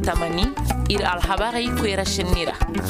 tamani ir alhabarai kwera shinnira.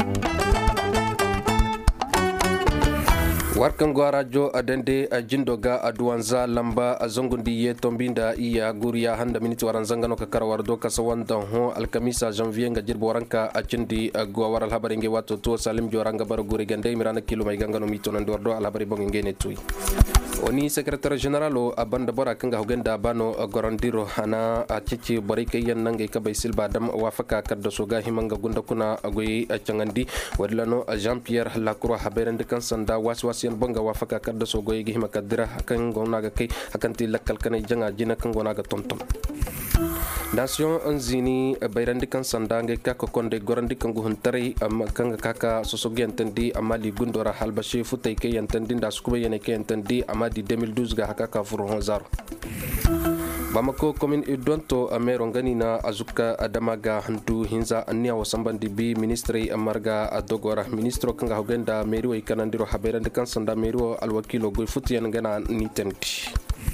Warkan gwarajo adende jindoga aduanza lamba azongundi ye tombinda iya guriya handa miniti waran zangano ka karawar do ka sawanda ho alkamisa janvier nga jirbo waranka acindi gwa waral habari nge wato to salim joranga bar guri gande mirana kilo may gangano mito nan dordo al habari bonge ngene tuy oni secrétaire général o abanda bora kanga hogenda bano gorandiro hana a cici bari kayan nange ka bay silba dam wafaka kadda soga himanga gunda kuna agoy cangandi wadlano Jean Pierre Lacroix haberende kan sanda waswasiyan bonga wafaka kadda sogo yegi hima kadira kan gonaga kay akanti lakkal kan janga jina kan gonaga tonton nation anzini bayrandi kan sanda nge ka ko konde gorandi kan guhuntari am kanga kaka sosogi entandi amali gundora halbashi futay kay entandi nda skube yene kay entandi amadi 2012 ga haka ka furo honzaro Bamako commune idonto amero ngani na azuka adamaga hantu hinza ania wasambandi bi ministry amarga adogora ministro kanga hogenda meriwo ikanandiro haberande kan sanda meriwo alwakilo goy futiyan ngana nitendi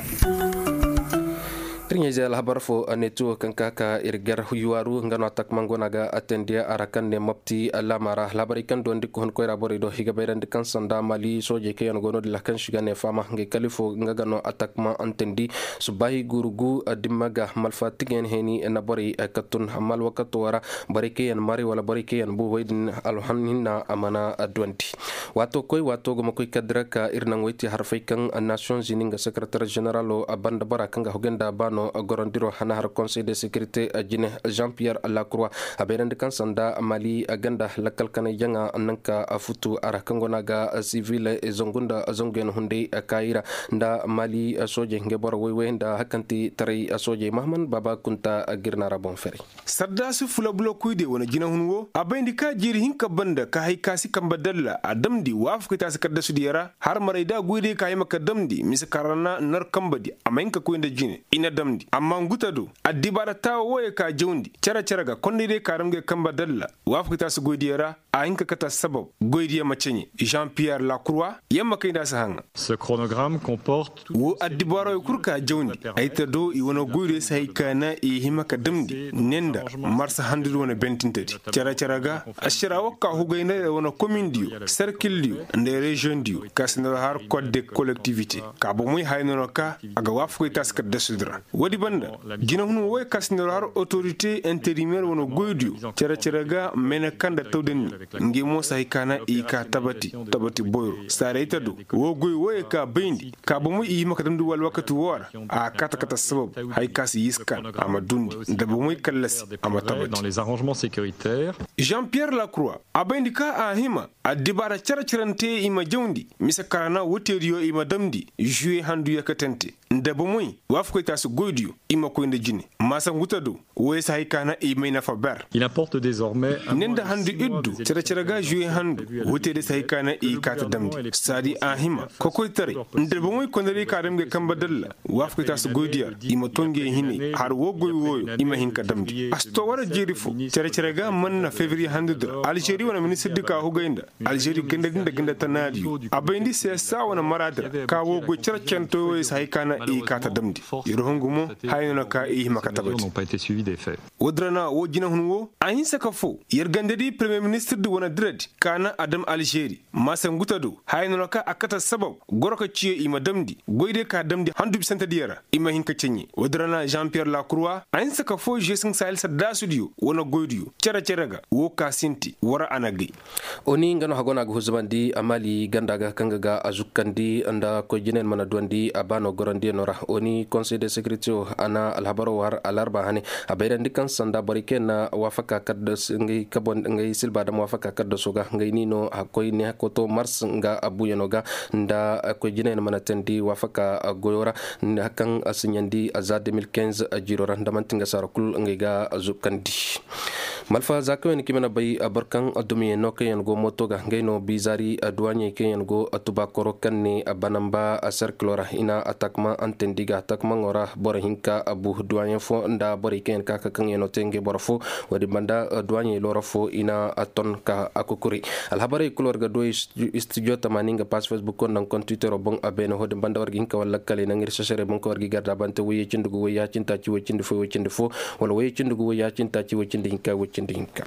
Trinyeze alhabar fo anetu kankaka irgar huyuaru ngano atak mangonaga atendia arakan ne mopti alamara labari kan dondi ko hon koira borido higa berande kan sanda mali soje ke gono de lakan shigane fama nge kalifo ngagano atak ma antendi subahi gurugu adimaga malfatigen heni en bori katun hamal wakato wara barike en mari wala barike en bu waydin alhanina amana adwanti wato koy wato go makoy kadraka irnang wayti harfay kan nations unis secrétaire général o abanda bara kanga hogenda bano gorondiro hana har conseil de sécurité jine Jean Pierre Lacroix aberende kan sanda mali aganda lakal kana janga nanka futu ara kangonaga civil e zongunda zongen hunde kaira nda mali soje ngebor wewe nda hakanti tari soje mahman baba kunta girnara bon fere sadda su fula bulo kuide wona jina hunwo abendi ka jiri hinka banda ka hay kasi kamba dalla adamdi wafka ta sakadda su diyara har marayda guide ka hay makadamdi miskarana nar kambadi amainka kuinde jine ina damdi amma ngutado addibara tawo woye ka jawndi cara ga kondire karamge kamba dalla wafkita su goydiyara a hinka kata sabab goydiya macenye Jean Pierre Lacroix yamma kayda sa hanga ce chronogramme comporte wo addibara kurka jawndi ayta do i wono goyde say kana e himaka damdi nenda marsa handu wona bentintati cara ga ashira wakka hugayna wona commune dio cercle dio nde région dio kasna har code de collectivité ka bo muy hayno ka aga wafkita ska desudra wadi banda jina hunu woy kasnir har autorité intérimaire wono goydu cara ga mena kanda tawden ngi mo say kana i ka tabati boyro sare tadu wo goy woy ka bendi ka bo mu i makadam du wal wakati wora a kata sabab hay kas yiskan amadundi da bo muy kallas amatabati dans les arrangements sécuritaires Jean Pierre Lacroix abendi ka a hima adibara carante ima jawndi misakarana woteriyo ima damdi juillet handu yakatente ndabo muy wafko ta su goydu ima ko inde jine masa ngutado woy say kana e mayna fa ber il importe désormais nenda handu iddu cara ga juillet handu wotede say kana e kata damdi sadi ahima kokoy tare ndabo muy ko ndari ka damge kamba dalla wafko ta su goydiya ima tonge hine har wogoy woyo ima hinka damdi asto wara jerifo cara ga manna février handu Algérie wana ministre de ka hugayda Algérie genda tanadi abendi se sa wana marada ka wogo cara cento woy say kana e kata damdi irohongumo hayno ka e makatabati n'ont pas été suivis des faits wodrana wo jina hunwo ahin saka fo yergandedi premier ministre de wana dred kana adam Algérie masa ngutado hayno ka akata sabab goroka ciye ima damdi goyde ka damdi handu santa diara ima hinka cenye wodrana Jean Pierre Lacroix ahin saka fo jesin sahel sadda studio wana goydiyo cara ga wo ka sinti wara anagi oni ngano hagona go huzbandi amali gandaga kangaga azukandi anda ko jinen mana dondi abano gorandi nora oni conseil de sécurité ana alhabaro war alarba hani abayran dikan sanda barike na wafaka kadda ngai kabon ngai silba da wafaka kadda soga ngai nino akoy ne koto mars nga abuyanoga nda ko jinen mana tendi wafaka goyora hakan asinyandi azad 2015 ajirora ndamantinga sarakul ngai ga azukandi malfa zakawen kimena bay abarkan adumi no kayan go moto ga ngeno bizari adwanye kayan go atuba koro kanne abanamba asarklora ina atakma antendiga takma ngora borhinka abu duanye fo nda boriken ka kan yeno tenge borfo wadi banda duanye lorafo ina aton ka akukuri alhabari kulor ga do studio tamaninga pas facebook kon nan kon twitter bon abeno hode banda wargi hinka walla kale na ngir sesere bon ko wargi garda bante wuye cindugo wuya cinta ci wucinde fo wala wuye cindugo wuya cinta ci wucinde hinka dinka.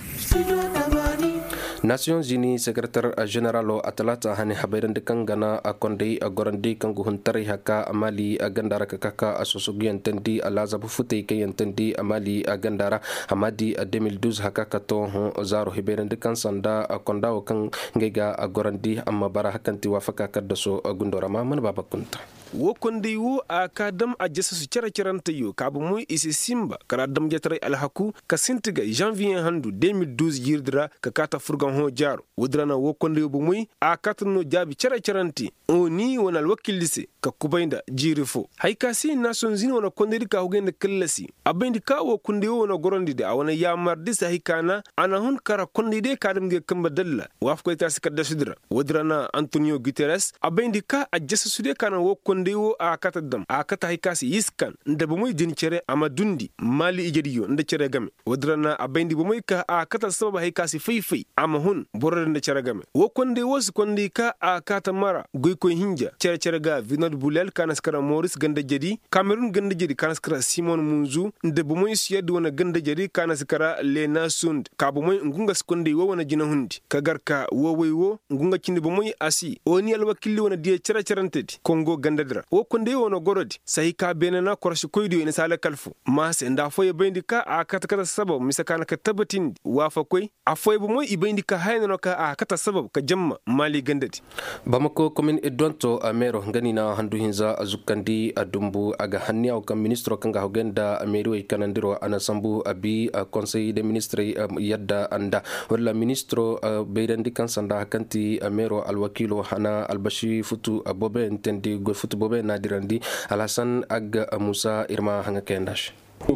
Nations Unies Secrétaire Général Atalata hani habayran de kangana akonde agorandi kangu huntari haka amali agandara kaka asusugian tendi alaza bufute kayan tendi amali agandara hamadi 2012 haka kato zaro hibayran de kansanda akonda kan ngega agorandi amma bara hakanti wafaka kaddaso agundora mamman babakunta wo konde wo akadam a jasasu caranta yo kabu muy isi simba kara dam jatray alhaku ka sintiga janvier handu 2012 yirdra ka kata furgan ho jaro wudrana wo konde bu muy akatno jabi caranti oni wonal wakilise ka kubainda jirifo haykasi nations unies wona konderi ka hugende kellasi abendi ka wo konde wona gorondi de awana yamar disa hikana ana hun kara konde de kadam ge kamba dalla waf ko ta sikada sidra wudrana antonio guterres abendi ka a jasasu de kana wo konde wo akata dam akata haykasi yiskan nda bu muy din cere amadundi mali ijediyo nda cere game wudrana abendi bu muy ka akata sababa haykasi fei ama hun borore nda cere game wo konde wo konde ka akata mara ko hinja cere ga vinod bulel kanaskara Maurice ganda jadi Cameroon ganda jadi kanaskara Simon Munzu nde bumoy siyad wona ganda jadi kanaskara Lena Sund ka bumoy ngunga skonde wo wona jina hundi kagarka wo ngunga cinde bumoy asi oni alwakilli wona die cerantedi Congo ganda dra wo konde wona gorodi sahi ka benena korshi koydi ene sala kalfu mase nda foye bendi ka akata sabab misakana ka tabatin wafa koy afoye bumoy ibendi ka hayno ka akata sabab ka jamma mali gandati Bamako commune edonto amero ganina handu hinza azukandi adumbu aga hanniya kan ministro kanga hogenda amero ikanandiro anasambu abi conseil des ministres yadda anda wala ministro beydandi kan sanda hakanti amero alwakilo hana albashi futu bobe entendi go futu bobe nadirandi alasan aga musa irma hanga kendash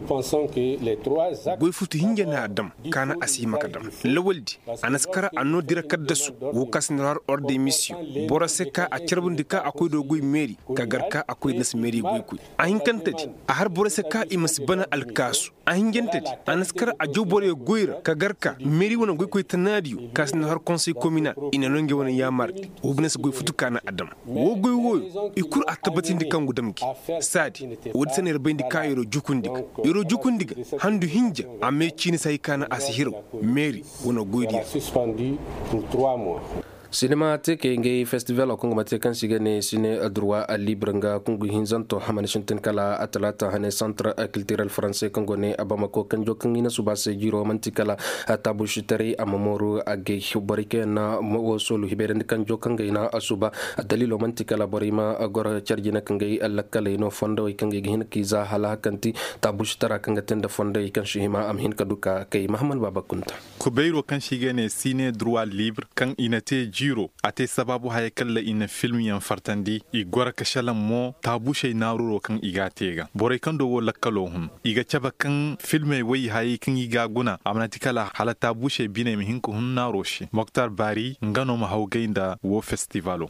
goy futu hinja na adam kana asi makadam lawaldi anaskara anno dira kaddasu wo kasnar ordre mission boraseka a cerbundika akoy do goy meri kagarka akoy nas meri goy kuy a hinkantati a har boraseka imas bana alkasu a hinkantati anaskara a jobore goyra kagarka meri wona goy koy tanadiyo kasnar conseil communal ina nonge wona yamar wo bnes goy futu kana adam wo goy woy ikur atabatindi kangu damki sadi wodi sener bendi kayro jukundik yoro jukundiga handu hinja ame chini saikana asihiro meri wona goydi suspendu pour 3 mois. Cinema teke ngai festival ko ngomate kan sigane sine droit à libre nga kungu hinzanto hamane shinten kala atlata hane centre culturel français kongone abamako kanjo kangina subase jiro mantikala tabu shitari amamoru age hubarike na mo solo hiberende kanjo kangaina asuba dalilo mantikala borima agora charjina kangai allakale no fondo kangai hin kiza hala kanti tabu shitara kanga tenda fondo kan shihima am hin kaduka kay mahamal babakunta ko beiro kan sigane sine droit libre kan inate jiro ate sababu haye kala ina film yan fartandi i gora kashala mo tabu shay naruro kan igatega bore kan do wala kalohun iga chaba kan filme wai haye kan iga guna amnati kala hala tabu shay bine mi hinku hun naroshi Mokhtar Bari ngano ma hawgainda wo festivalo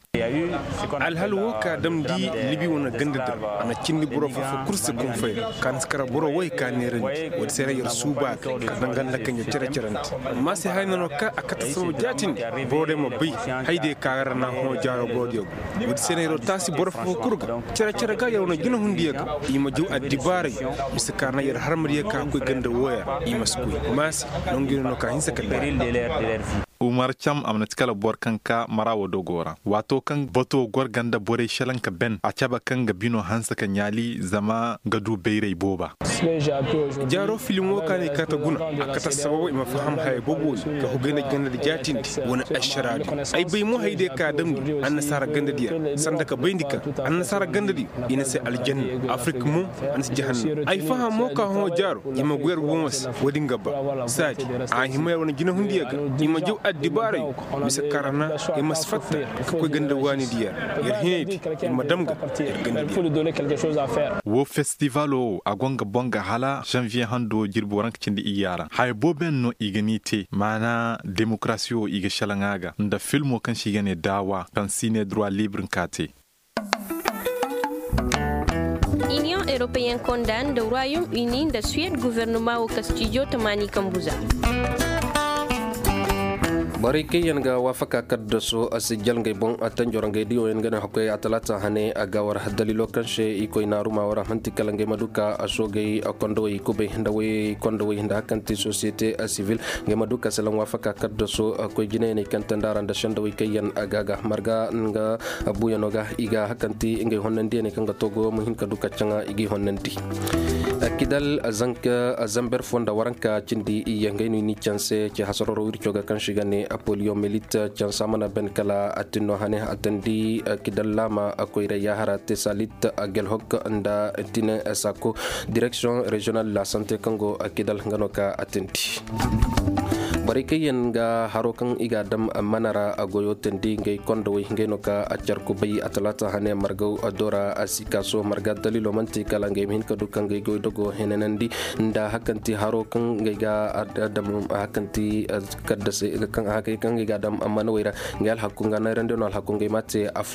al halu ka damdi libi wona gandada ana cindi buro fa kurse kon fay kan skara buro wai ka neren wod sere yer suba ka dangan lakan ya ceranti ma se hayno ka akata so jatin bode mo bi hayde kaara na ho jaaro bodio wud senero tasi borfo kurga cere ga yawno gina hundiya ka ima ju adibare miskarna yer harmariya ka ko ganda woya ima sku mas nongino ka hinsa ka Umar Cham amnat kala bor kanka marawo dogora wato kan boto gor ganda bore shalanka ben a caba kan gabino hansa kan yali zama gadu beirei boba jaro filmo kan kata guna akata sababu ima faham hay bobo ka hugena ganda jatin wona asharadi ay bay mo hayde ka damdi an nasara ganda dia sanda ka bayndika an nasara ganda di ina se aljanna afrique mo an se jahanna ay faham mo ka ho jaro ima gwer bomas wadi ngaba sadi a hima wona gina hundiya ga ima ju addibarai bisa karana e masfatta ko ganda wani diya yarhinedi e madamga wo festival o agonga bonga hala janvier hando jirboran cindi iyara hay boben no iganite mana demokrasi o iga shalangaga nda filmo kan shigane dawa kan sine droit libre kate. Union européenne condamne le Royaume-Uni de Suède gouvernement au Castillo Tamani Kambuza. bari ke yanga wafaka kadda so asijal ngay bon atan jorangay diyo en gana hakay atalata hane agawar dalilo kanshe ikoy naruma wara manti kala ngay maduka asogay akondo ikube ndawe kondo hinda kanti société civile ngay maduka salam wafaka kadda so koy jinene kantandara nda shanda way kayan agaga marga nga buyanoga iga hakanti ngay honnandi ne kanga togo muhin kaduka changa igi honnandi kidal azanka azamber fonda waranka cindi yangay ni chance ci hasoro wirchoga kanshigane apolio melita chansamana ben kala atino hane atandi kidal lama akoira yahara tesalit agel hok anda tine sako direction régionale la santé Congo kidal nganoka atenti bari kayen ga harokan iga dam manara agoyo tendi ngay kondo wi ngay noka ajar ko bayi atalata hane margo adora asika so marga dalilo manti kala ngay min kadu kan ngay goy dogo henenandi nda hakanti harokan ngay ga adam hakanti kadda se kan hakay kan ngay ga dam manawira ngal hakunga na rende no hakungay mate